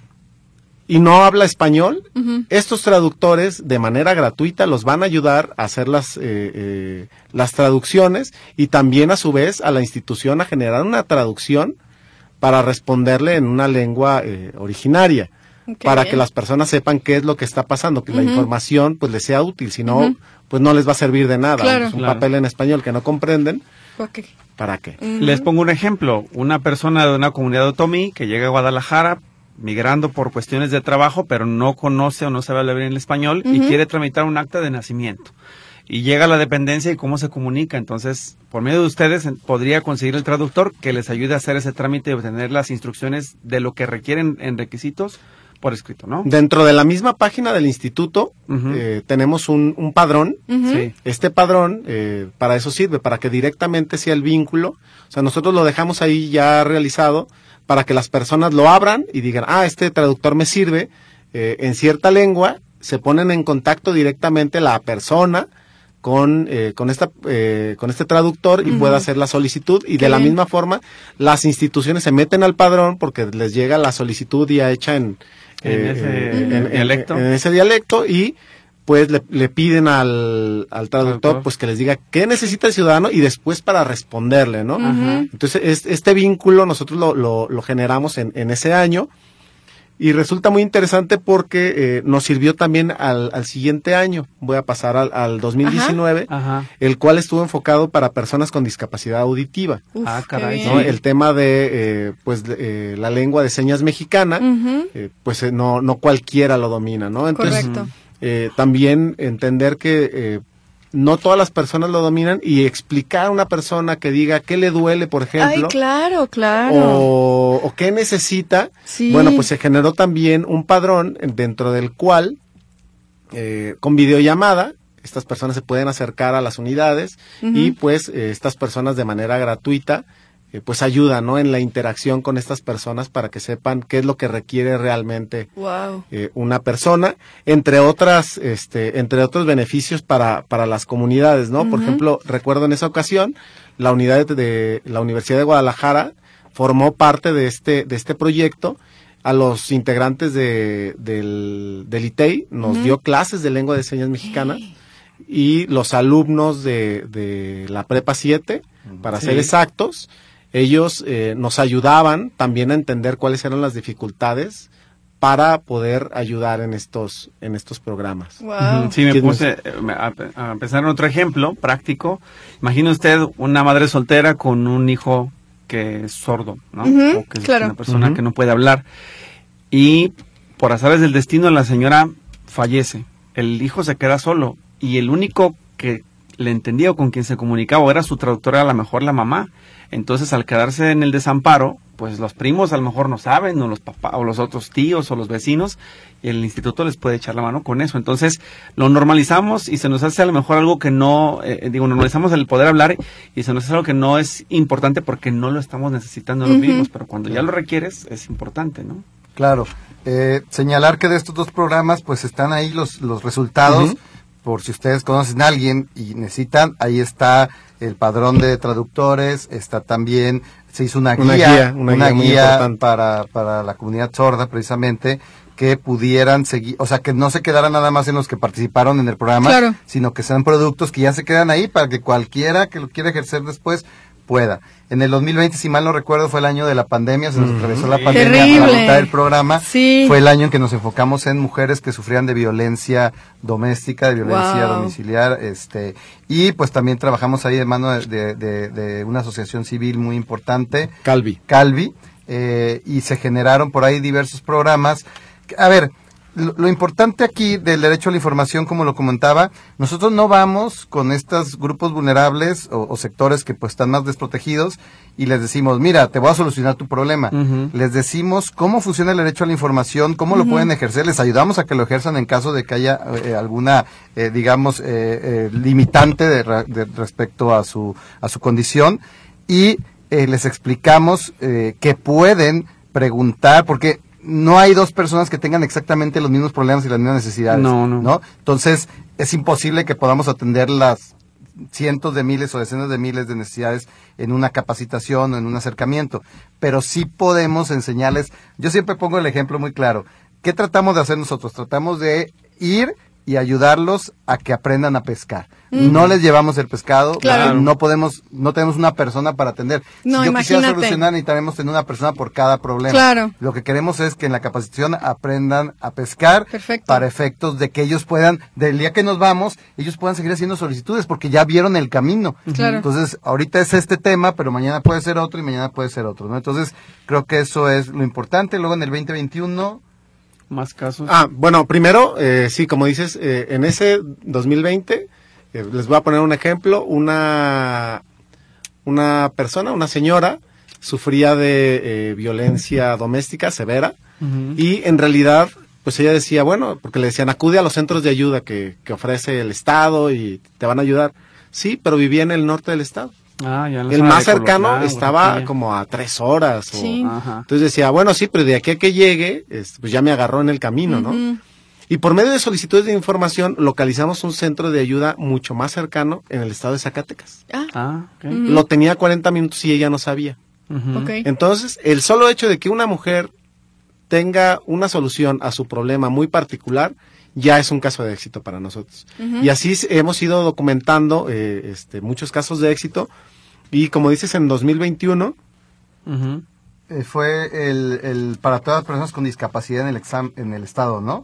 y no habla español, uh-huh. estos traductores de manera gratuita los van a ayudar a hacer las eh, eh, las traducciones y también a su vez a la institución a generar una traducción para responderle en una lengua eh, originaria. Okay. Para que las personas sepan qué es lo que está pasando, que uh-huh. la información pues les sea útil, si no, uh-huh. pues no les va a servir de nada. Claro. Es un claro. papel en español que no comprenden. Okay. ¿Para qué? Uh-huh. Les pongo un ejemplo. Una persona de una comunidad de otomí que llega a Guadalajara migrando por cuestiones de trabajo, pero no conoce o no sabe hablar bien el español uh-huh. y quiere tramitar un acta de nacimiento. Y llega a la dependencia y cómo se comunica. Entonces, por medio de ustedes, podría conseguir el traductor que les ayude a hacer ese trámite y obtener las instrucciones de lo que requieren en requisitos por escrito, ¿no? Dentro de la misma página del instituto uh-huh. eh, tenemos un, un padrón. Uh-huh. Sí. Este padrón eh, para eso sirve, para que directamente sea el vínculo. O sea, nosotros lo dejamos ahí ya realizado para que las personas lo abran y digan, ah, este traductor me sirve eh, en cierta lengua. Se ponen en contacto directamente la persona con eh, con esta eh, con este traductor y uh-huh. puede hacer la solicitud y de Qué la bien. misma forma las instituciones se meten al padrón porque les llega la solicitud ya hecha en En eh, ese eh, en, dialecto. en, en ese dialecto y pues le, le piden al, al traductor Traductor. pues que les diga qué necesita el ciudadano y después para responderle, ¿no? Uh-huh. Entonces es, este vínculo nosotros lo, lo, lo generamos en, en ese año y resulta muy interesante porque eh, nos sirvió también al, al siguiente año. Voy a pasar al, al dos mil diecinueve, Ajá. el cual estuvo enfocado para personas con discapacidad auditiva. Uf, Ah, qué caray, bien. ¿No? El tema de eh, pues de, eh, la lengua de señas mexicana, Uh-huh. eh, pues eh, no no cualquiera lo domina, ¿no? Entonces Correcto. eh, también entender que eh, no todas las personas lo dominan y explicar a una persona que diga qué le duele, por ejemplo, Ay, claro, claro. o, o qué necesita. Sí. Bueno, pues se generó también un padrón dentro del cual eh, con videollamada estas personas se pueden acercar a las unidades Uh-huh. y pues eh, estas personas de manera gratuita eh, pues ayudan, ¿no? En la interacción con estas personas para que sepan qué es lo que requiere realmente Wow. eh, una persona, entre otras, este, entre otros beneficios para, para las comunidades, ¿no? Por Ujú. ejemplo, recuerdo en esa ocasión, la unidad de, de la Universidad de Guadalajara formó parte de este, de este proyecto. A los integrantes de, del, del I T E I nos Ujú. dio clases de lengua de señas mexicana y los alumnos de, de la Prepa siete, para Sí. ser exactos, ellos eh, nos ayudaban también a entender cuáles eran las dificultades para poder ayudar en estos en estos programas. Wow. Sí, me puse a, a pensar en otro ejemplo práctico. Imagine usted una madre soltera con un hijo que es sordo, ¿no? Uh-huh, o que es claro. una persona Uh-huh. que no puede hablar. Y por azares del destino la señora fallece. El hijo se queda solo y el único que le entendía o con quien se comunicaba o era su traductora, a lo mejor la mamá. Entonces, al quedarse en el desamparo, pues los primos a lo mejor no saben, o los papás, o los otros tíos, o los vecinos, y el instituto les puede echar la mano con eso. Entonces, lo normalizamos y se nos hace a lo mejor algo que no, eh, digo, normalizamos el poder hablar y se nos hace algo que no es importante porque no lo estamos necesitando los Ujú. mismos, pero cuando ya lo requieres, es importante, ¿no? Claro. Eh, señalar que de estos dos programas, pues están ahí los, los resultados. Uh-huh. Por si ustedes conocen a alguien y necesitan, ahí está el padrón de traductores, está también, se hizo una guía, Una guía, una una guía muy guía importante. para, para la comunidad sorda, precisamente, que pudieran seguir, o sea, que no se quedaran nada más en los que participaron en el programa, Claro. sino que sean productos que ya se quedan ahí para que cualquiera que lo quiera ejercer después pueda. En el dos mil veinte, si mal no recuerdo, fue el año de la pandemia, se nos atravesó la pandemia a la Terrible. mitad del programa. Sí. Fue el año en que nos enfocamos en mujeres que sufrían de violencia doméstica, de violencia Wow. domiciliar, este, y pues también trabajamos ahí de mano de, de, de, de una asociación civil muy importante, Calvi. Calvi, eh, y se generaron por ahí diversos programas. A ver, lo, lo importante aquí del derecho a la información, como lo comentaba, nosotros no vamos con estos grupos vulnerables o, o sectores que pues están más desprotegidos y les decimos, mira, te voy a solucionar tu problema. Uh-huh. Les decimos cómo funciona el derecho a la información, cómo Ujú. lo pueden ejercer, les ayudamos a que lo ejerzan en caso de que haya eh, alguna, eh, digamos, eh, eh, limitante de, ra- de respecto a su, a su condición y eh, les explicamos eh, que pueden preguntar, porque no hay dos personas que tengan exactamente los mismos problemas y las mismas necesidades. No, no. Entonces, es imposible que podamos atender las cientos de miles o decenas de miles de necesidades en una capacitación o en un acercamiento, pero sí podemos enseñarles. Yo siempre pongo el ejemplo muy claro. ¿Qué tratamos de hacer nosotros? Tratamos de ir y ayudarlos a que aprendan a pescar. Mm. No les llevamos el pescado, Claro. no podemos, no tenemos una persona para atender. No, si yo quisiera imagínate. solucionar, necesitaremos tener una persona por cada problema. Claro. Lo que queremos es que en la capacitación aprendan a pescar Perfecto. para efectos de que ellos puedan, del día que nos vamos, ellos puedan seguir haciendo solicitudes porque ya vieron el camino. Claro. Entonces, ahorita es este tema, pero mañana puede ser otro y mañana puede ser otro, ¿no? Entonces, creo que eso es lo importante. Luego en el veinte veintiuno, Más casos. Ah, bueno, primero, eh, sí, como dices, eh, en ese dos mil veinte, eh, les voy a poner un ejemplo, una, una persona, una señora, sufría de eh, violencia doméstica severa Uh-huh. y en realidad, pues ella decía, bueno, porque le decían, acude a los centros de ayuda que, que ofrece el Estado y te van a ayudar. Sí, pero vivía en el norte del Estado. Ah, ya en la El zona más de cercano Colotlán, estaba Oaxaquilla. como a tres horas. O, Sí. Ajá. Entonces decía, bueno, sí, pero de aquí a que llegue, es- pues ya me agarró en el camino, ¿no? Ujú. Y por medio de solicitudes de información, localizamos un centro de ayuda mucho más cercano en el estado de Zacatecas. Ah, Ah, ok. Ujú. Lo tenía a cuarenta minutos y ella no sabía. Ujú. ok. Entonces, el solo hecho de que una mujer tenga una solución a su problema muy particular, ya es un caso de éxito para nosotros. Ujú. Y así s- hemos ido documentando eh, este, muchos casos de éxito. Y como dices, en dos mil veintiuno, Ujú. eh, fue el, el para todas las personas con discapacidad en el exam, en el estado, ¿no?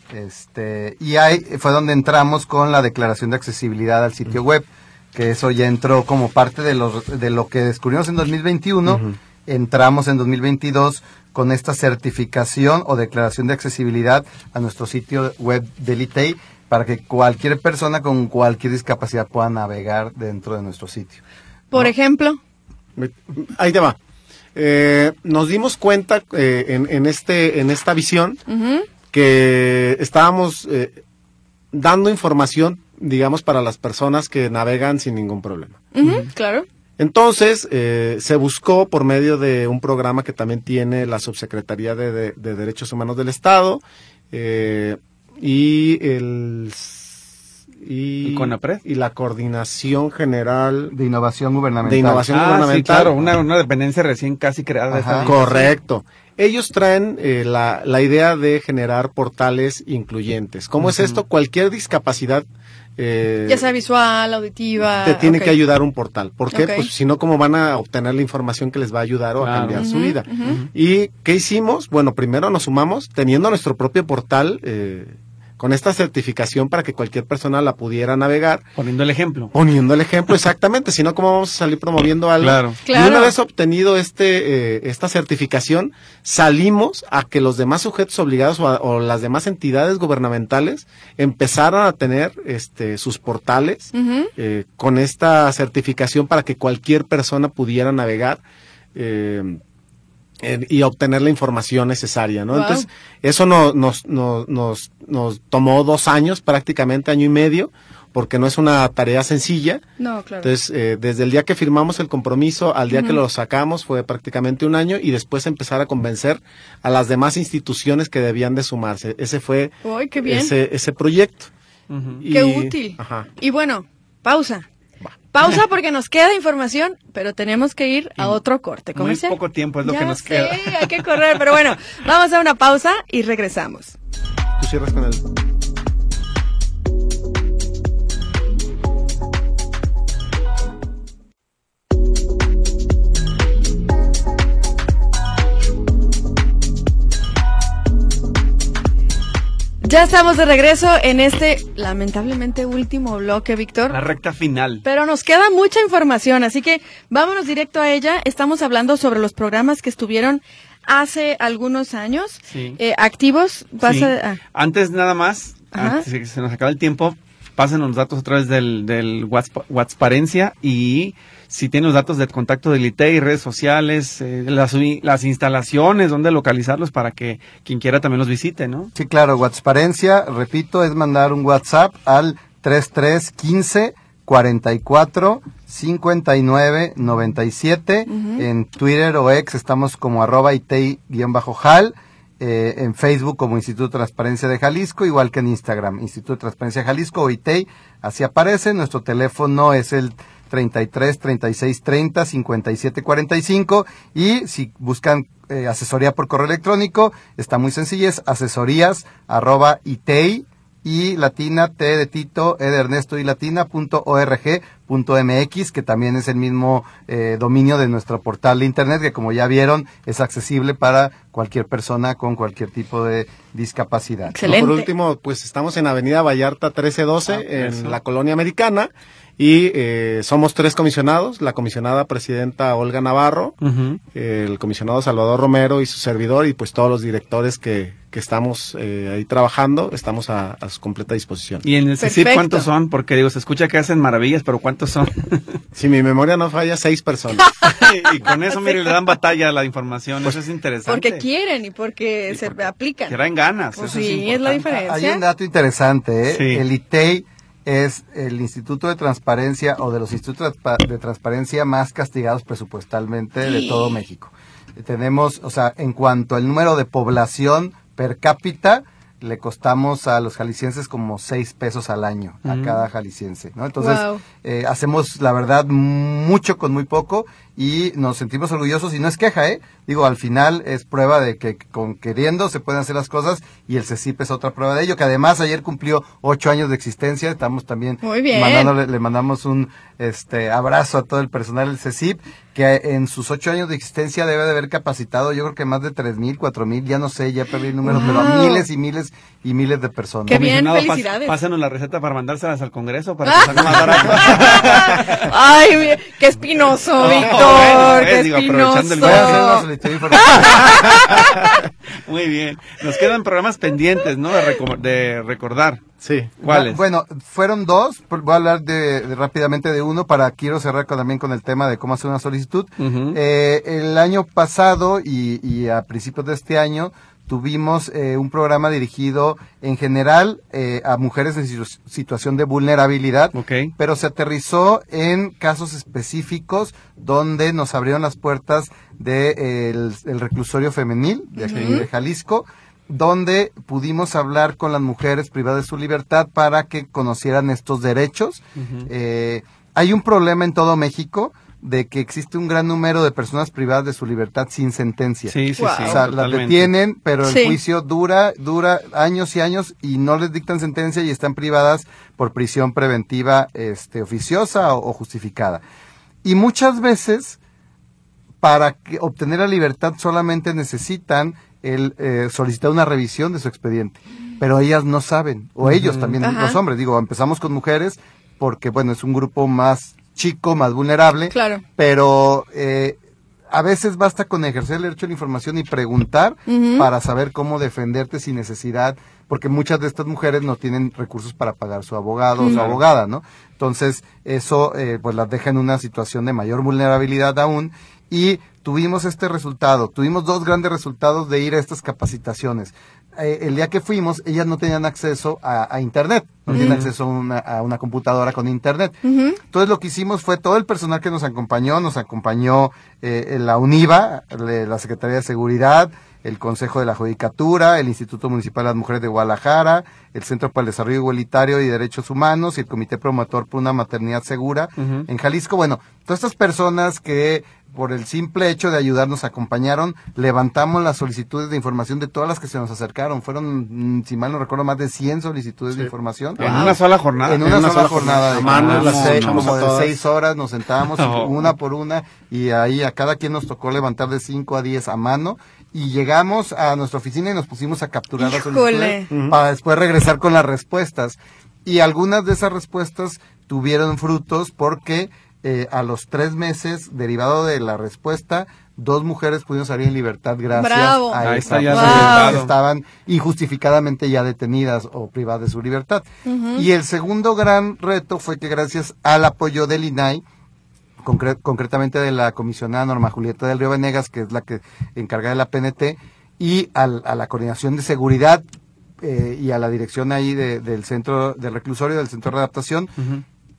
Este, y ahí fue donde entramos con la declaración de accesibilidad al sitio web, que eso ya entró como parte de los de lo que descubrimos en dos mil veintiuno, Ujú. entramos en dos mil veintidós con esta certificación o declaración de accesibilidad a nuestro sitio web del I T E I para que cualquier persona con cualquier discapacidad pueda navegar dentro de nuestro sitio. Por ¿no? ejemplo. me- ahí te va. Eh, nos dimos cuenta eh, en, en, este, en esta visión Ujú. que estábamos eh, dando información, digamos, para las personas que navegan sin ningún problema. Ujú, claro. Entonces, eh, se buscó por medio de un programa que también tiene la Subsecretaría de, de- de Derechos Humanos del Estado eh, y el y, ¿El CONAPRED? y la Coordinación General De innovación gubernamental. de Innovación Ah, Gubernamental. sí, claro, una, una dependencia recién casi creada de Ajá. esta Correcto. Ellos traen eh, la, la idea de generar portales incluyentes. ¿Cómo es Ujú. esto? Cualquier discapacidad Eh, ya sea visual, auditiva. Te tiene okay. que ayudar un portal. ¿Por qué? Okay. Pues si no, ¿cómo van a obtener la información que les va a ayudar o Claro. a cambiar Uh-huh, su vida? uh-huh. ¿Y qué hicimos? Bueno, primero nos sumamos teniendo nuestro propio portal eh, con esta certificación para que cualquier persona la pudiera navegar. Poniendo el ejemplo. Poniendo el ejemplo, exactamente. Si no, ¿cómo vamos a salir promoviendo algo? Claro. Claro. Y una vez obtenido este eh, esta certificación, salimos a que los demás sujetos obligados o, a, o las demás entidades gubernamentales empezaran a tener este sus portales Uh-huh. eh, con esta certificación para que cualquier persona pudiera navegar eh, eh, y obtener la información necesaria, ¿no? Wow. Entonces, eso no, nos, nos, nos, nos tomó dos años, prácticamente año y medio, porque no es una tarea sencilla. No, claro. Entonces, eh, desde el día que firmamos el compromiso al día Ujú. que lo sacamos fue prácticamente un año y después empezar a convencer a las demás instituciones que debían de sumarse. Ese fue Uy, qué bien. ese, ese proyecto. Ujú. Y- Qué útil. Ajá. Y bueno, pausa. Va. Pausa porque nos queda información, pero tenemos que ir a otro corte Muy comercial. poco tiempo es lo Ya que nos sé, queda. hay que correr, pero bueno, vamos a una pausa y regresamos. Tú cierras con el... Ya estamos de regreso en este lamentablemente último bloque, Víctor. La recta final. Pero nos queda mucha información, así que vámonos directo a ella. Estamos hablando sobre los programas que estuvieron hace algunos años Sí. eh, activos. Vas Sí. a- ah, Antes nada más, Ajá. antes de que se nos acabe el tiempo, pásenos los datos a través del, del Whats- Whatsparencia y si tienen los datos de contacto del I T E I, redes sociales, eh, las, uni- las instalaciones, dónde localizarlos para que quien quiera también los visite, ¿no? Sí, claro, Whatsparencia, repito, es mandar un WhatsApp al treinta y tres quince cuarenta y cuatro cincuenta y nueve noventa y siete. Ujú. En Twitter o X estamos como arroba itei-jal. Eh, en Facebook como Instituto de Transparencia de Jalisco, igual que en Instagram, Instituto de Transparencia de Jalisco o I T E I, así aparece. Nuestro teléfono es el treinta y tres treinta y seis treinta cincuenta y siete cuarenta y cinco y si buscan eh, asesoría por correo electrónico, está muy sencilla, es asesorías arroba itei y latina t de Tito, e de Ernesto y latina punto org punto mx, que también es el mismo eh, dominio de nuestro portal de internet, que como ya vieron es accesible para cualquier persona con cualquier tipo de discapacidad. Excelente. Por último, pues estamos en Avenida Vallarta trece doce, Ah, eso. en la Colonia Americana, y eh, somos tres comisionados, la comisionada presidenta Olga Navarro, Ujú. el comisionado Salvador Romero y su servidor, y pues todos los directores que, que estamos eh, ahí trabajando, estamos a, a su completa disposición. Y en el C E C I P, Perfecto. ¿cuántos son? Porque digo, se escucha que hacen maravillas, pero ¿cuántos son? Si mi memoria no falla, seis personas. Y con eso, mire, le dan batalla a la información, eso es interesante. Porque quieren y porque se aplican. Traen ganas, Pues eso sí, es es la importante. diferencia. Hay un dato interesante, ¿eh? Sí. El I T E I es el Instituto de Transparencia o de los institutos de Transpa- de transparencia más castigados presupuestalmente de todo México. Eh, Tenemos, o sea, en cuanto al número de población per cápita, le costamos a los jaliscienses como seis pesos al año a Mm. cada jalisciense, ¿no? Entonces, Wow. eh, hacemos, la verdad, mucho con muy poco y nos sentimos orgullosos y no es queja, ¿eh? Digo, al final es prueba de que con queriendo se pueden hacer las cosas y el C E C I P es otra prueba de ello, que además ayer cumplió ocho años de existencia, estamos también Muy bien. mandándole, le mandamos un este abrazo a todo el personal del C E C I P, que en sus ocho años de existencia debe de haber capacitado, yo creo que más de tres mil, cuatro mil, ya no sé, ya perdí el número, pero a Wow. miles y miles y miles de personas. Qué bien, Comisionado, pas- felicidades. Pásanos la receta para mandárselas al Congreso para que salga más barato. Ay, mi- qué espinoso, No, Víctor, bueno, qué eh, digo, aprovechando el Voy a hacer una espinoso. solicitud de información. Muy bien. Nos quedan programas pendientes, ¿no? De, reco- de recordar. Sí. ¿Cuáles? Bueno, fueron dos, por- voy a hablar de, de rápidamente de uno para quiero cerrar con- también con el tema de cómo hacer una solicitud. Ujú. Eh, el año pasado y, y a principios de este año tuvimos eh, un programa dirigido en general eh, a mujeres en situ- situación de vulnerabilidad, Ok. pero se aterrizó en casos específicos donde nos abrieron las puertas del de, el, el reclusorio femenil de aquí Ujú. de Jalisco, donde pudimos hablar con las mujeres privadas de su libertad para que conocieran estos derechos. Ujú. Eh, hay un problema en todo México de que existe un gran número de personas privadas de su libertad sin sentencia. Sí, sí, Wow. sí. O sea, las totalmente. detienen, pero el Sí. juicio dura, dura años y años y no les dictan sentencia y están privadas por prisión preventiva, este, oficiosa o, o justificada. Y muchas veces, para que obtener la libertad solamente necesitan el eh, solicitar una revisión de su expediente, pero ellas no saben, o ellos también, Ajá. los hombres. Digo, empezamos con mujeres porque, bueno, es un grupo más chico, más vulnerable, Claro. pero eh, a veces basta con ejercer el derecho a la información y preguntar Ujú. para saber cómo defenderte sin necesidad, porque muchas de estas mujeres no tienen recursos para pagar su abogado o su Claro. abogada, ¿no? Entonces, eso eh, pues las deja en una situación de mayor vulnerabilidad aún, y tuvimos este resultado, tuvimos dos grandes resultados de ir a estas capacitaciones. Eh, el día que fuimos, ellas no tenían acceso a, a internet, no tienen acceso a una, a una computadora con internet. Ujú. Entonces lo que hicimos fue todo el personal que nos acompañó, nos acompañó eh, la UNIVA, le- la Secretaría de Seguridad, el Consejo de la Judicatura, el Instituto Municipal de las Mujeres de Guadalajara, el Centro para el Desarrollo Igualitario y Derechos Humanos y el Comité Promotor por una Maternidad Segura Ujú. en Jalisco. Bueno, todas estas personas que por el simple hecho de ayudarnos acompañaron, levantamos las solicitudes de información de todas las que se nos acercaron. Fueron, mm, si mal no recuerdo, más de cien solicitudes de información. En una sola jornada. En una, sola, jornada, de A mano, como las seis- escuchamos como a de todas. seis horas nos sentábamos Oh. una por una y ahí a cada quien nos tocó levantar de cinco a diez a mano y llegamos a nuestra oficina y nos pusimos a capturar las Híjole. solicitudes para después regresar con las respuestas. Y algunas de esas respuestas tuvieron frutos porque eh, a los tres meses, derivado de la respuesta, dos mujeres pudieron salir en libertad gracias Bravo. a Ahí esta está ya persona resultado. que estaban injustificadamente ya detenidas o privadas de su libertad. Y el segundo gran reto fue que gracias al apoyo del I N A I, concre- concretamente de la comisionada Norma Julieta del Río Venegas, que es la que encarga de la P N T, y al- a la coordinación de seguridad eh, y a la dirección ahí de- del centro del reclusorio, del centro de adaptación, Ujú.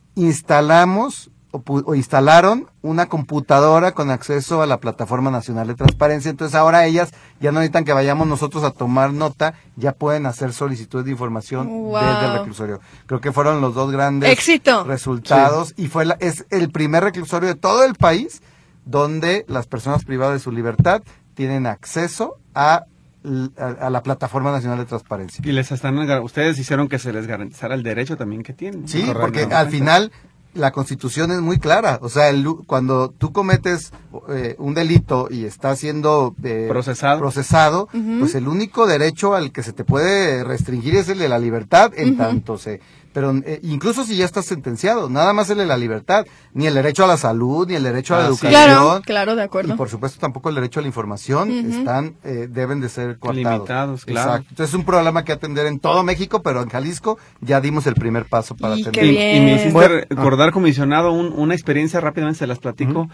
instalamos o, pu- o instalaron una computadora con acceso a la Plataforma Nacional de Transparencia. Entonces ahora ellas ya no necesitan que vayamos nosotros a tomar nota, ya pueden hacer solicitudes de información Wow. desde el reclusorio. Creo que fueron los dos grandes Éxito. resultados y fue la- es el primer reclusorio de todo el país donde las personas privadas de su libertad tienen acceso a, l- a, a la Plataforma Nacional de Transparencia. Y les están, gar- ustedes hicieron que se les garantizara el derecho también que tienen. Sí, Correcto. porque al final la Constitución es muy clara. O sea, el- cuando tú cometes eh, un delito y estás siendo eh, Procesado. procesado, pues el único derecho al que se te puede restringir es el de la libertad, en tanto se... Pero eh, incluso si ya estás sentenciado, nada más el de la libertad, ni el derecho a la salud, ni el derecho a la Ah, sí. educación. Claro, claro, de acuerdo. Y por supuesto tampoco el derecho a la información, están, eh, deben de ser coartados. Limitados, claro. Exacto. Entonces es un problema que atender en todo México, pero en Jalisco ya dimos el primer paso para Y atender. qué Y, bien. y me hiciste Bueno, recordar, comisionado, un- una experiencia, rápidamente se las platico,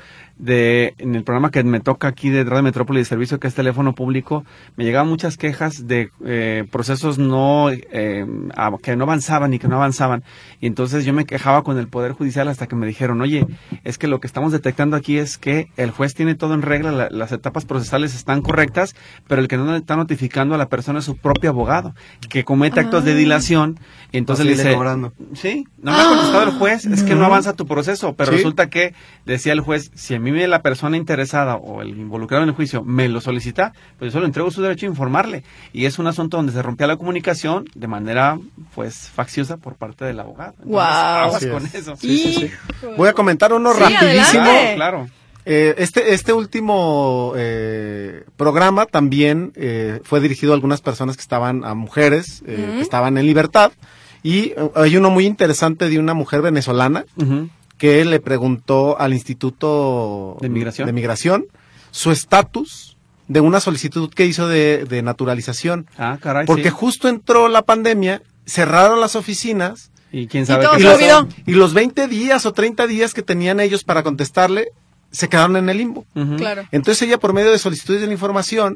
de en el programa que me toca aquí de Radio Metrópoli de Servicio, que es teléfono público, me llegaban muchas quejas de eh, procesos no eh, a- que no avanzaban y que no avanzaban. Y entonces yo me quejaba con el Poder Judicial hasta que me dijeron, oye, es que lo que estamos detectando aquí es que el juez tiene todo en regla, la- las etapas procesales están correctas, pero el que no está notificando a la persona es su propio abogado, que comete actos de dilación, y entonces le Así le dice, cobrando. sí, no me ha contestado el juez, es que no avanza tu proceso, pero Sí. resulta que, decía el juez, si a mí me- la persona interesada o el involucrado en el juicio me lo solicita, pues yo solo entrego su derecho a informarle, y es un asunto donde se rompía la comunicación de manera, pues, facciosa por parte del abogado. Entonces, Guau. aguas Así con es. eso. Sí, sí, sí. Voy a comentar uno Sí, rapidísimo. adelante. Claro, claro. Eh, este, este último eh, programa también eh, fue dirigido a algunas personas que estaban, a mujeres eh, Ujú. que estaban en libertad. Y eh, hay uno muy interesante de una mujer venezolana Ujú. que le preguntó al Instituto ¿De Migración? de Migración su estatus de una solicitud que hizo de, de naturalización. Ah, caray, Porque sí. justo entró la pandemia, cerraron las oficinas Y quién sabe todo qué y se los, pasó. olvidó. y los veinte días o treinta días que tenían ellos para contestarle se quedaron en el limbo. Ujú. Claro. Entonces ella, por medio de solicitudes de la información,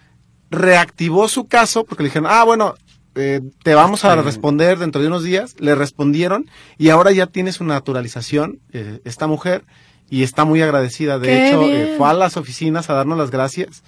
reactivó su caso porque le dijeron, ah, bueno, eh, te vamos a Sí. responder dentro de unos días. Le respondieron y ahora ya tiene su naturalización eh, esta mujer y está muy agradecida. De Qué hecho, bien. eh, fue a las oficinas a darnos las gracias.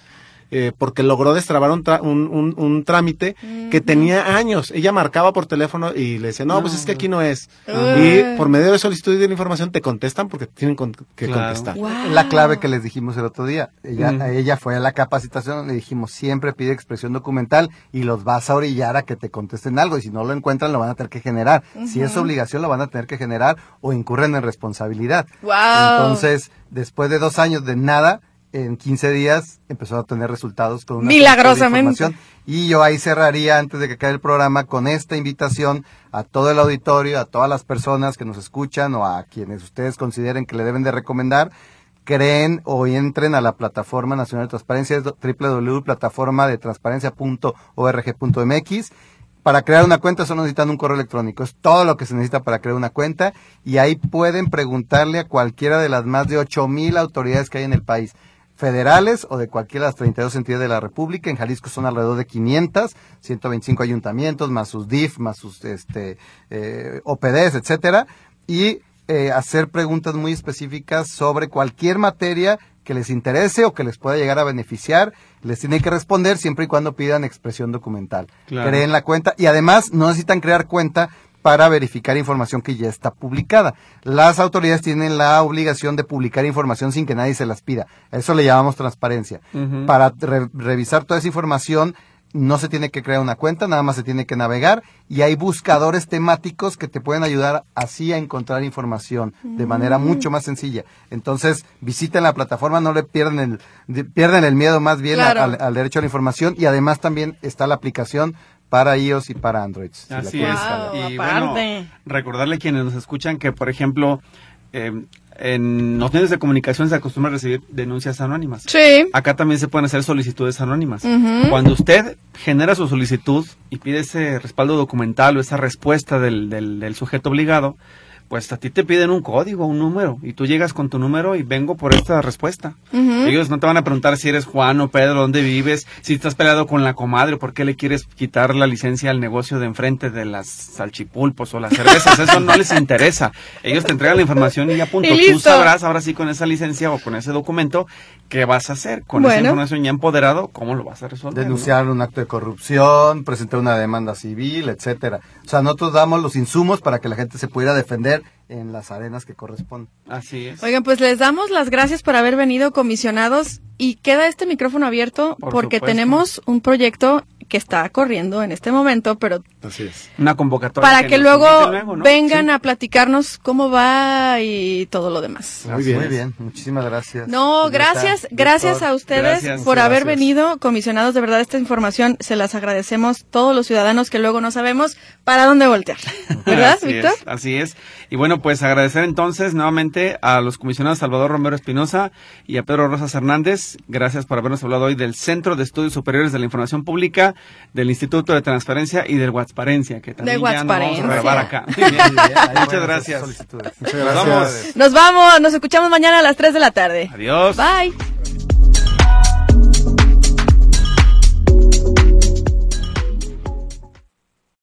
eh, porque logró destrabar un, tra- un, un, un trámite uh-huh. que tenía años. Ella marcaba por teléfono y le decía, no, no pues es que aquí no es. Uh-huh. Y por medio de solicitud de la información te contestan porque tienen con- que claro. contestar. Wow. La clave que les dijimos el otro día, ella, uh-huh. ella fue a la capacitación, le dijimos, siempre pide expresión documental y los vas a orillar a que te contesten algo, y si no lo encuentran lo van a tener que generar. Uh-huh. Si es obligación lo van a tener que generar o incurren en responsabilidad. Wow. Entonces, después de dos años de nada, en quince días empezó a tener resultados con una milagrosamente. Y yo ahí cerraría, antes de que acabe el programa, con esta invitación a todo el auditorio, a todas las personas que nos escuchan o a quienes ustedes consideren que le deben de recomendar, creen o entren a la Plataforma Nacional de Transparencia, es doble u doble u doble u punto plataforma de transparencia punto org punto m x. Para crear una cuenta solo necesitan un correo electrónico, es todo lo que se necesita para crear una cuenta, y ahí pueden preguntarle a cualquiera de las más de ocho mil autoridades que hay en el país, federales o de cualquiera de las treinta y dos entidades de la República. En Jalisco son alrededor de quinientos, ciento veinticinco ayuntamientos, más sus D I F, más sus este eh, O P Ds, etcétera, y eh, hacer preguntas muy específicas sobre cualquier materia que les interese o que les pueda llegar a beneficiar. Les tienen que responder siempre y cuando pidan expresión documental. Claro. Creen la cuenta y además no necesitan crear cuenta para verificar información que ya está publicada. Las autoridades tienen la obligación de publicar información sin que nadie se las pida. A eso le llamamos transparencia. Uh-huh. Para re- revisar toda esa información no se tiene que crear una cuenta, nada más se tiene que navegar, y hay buscadores temáticos que te pueden ayudar así a encontrar información uh-huh. de manera mucho más sencilla. Entonces, visiten la plataforma, no le pierden el, de, pierden el miedo más bien claro. a, al, al derecho a la información, y además también está la aplicación para iOS y para Android. Si Así es. Wow, y bueno, recordarle a quienes nos escuchan que, por ejemplo, eh, en los medios de comunicación se acostumbra a recibir denuncias anónimas. Sí. Acá también se pueden hacer solicitudes anónimas. Uh-huh. Cuando usted genera su solicitud y pide ese respaldo documental o esa respuesta del, del, del sujeto obligado, pues a ti te piden un código, un número, y tú llegas con tu número y vengo por esta respuesta. Uh-huh. Ellos no te van a preguntar si eres Juan o Pedro, dónde vives, si estás peleado con la comadre, por qué le quieres quitar la licencia al negocio de enfrente de las salchipulpos o las cervezas. Eso no les interesa. Ellos te entregan la información y ya punto. Y tú sabrás ahora sí con esa licencia o con ese documento qué vas a hacer con bueno. esa información ya empoderado, cómo lo vas a resolver. Denunciar, ¿no?, un acto de corrupción, presentar una demanda civil, etcétera. O sea, nosotros damos los insumos para que la gente se pudiera defender en las arenas que corresponden. Así es. Oigan, pues les damos las gracias por haber venido, comisionados, y queda este micrófono abierto por porque supuesto. Tenemos un proyecto que está corriendo en este momento, pero así es. Una convocatoria para que, que luego, luego ¿no? vengan sí. a platicarnos cómo va y todo lo demás. Muy bien, muy bien. Muchísimas gracias. No, gracias, gracias a ustedes gracias, por gracias. haber venido, comisionados. De verdad, esta información se las agradecemos todos los ciudadanos que luego no sabemos para dónde voltear. ¿Verdad, así Víctor? Es, así es. Y bueno, pues agradecer entonces nuevamente a los comisionados Salvador Romero Espinosa y a Pedro Rosas Hernández. Gracias por habernos hablado hoy del Centro de Estudios Superiores de la Información Pública, del Instituto de Transparencia y del Guatsparencia, que también de ya nos vamos a grabar acá. Bien, bien, muchas gracias. Muchas gracias. Nos vamos. Nos vamos, nos escuchamos mañana a las tres de la tarde. Adiós. Bye.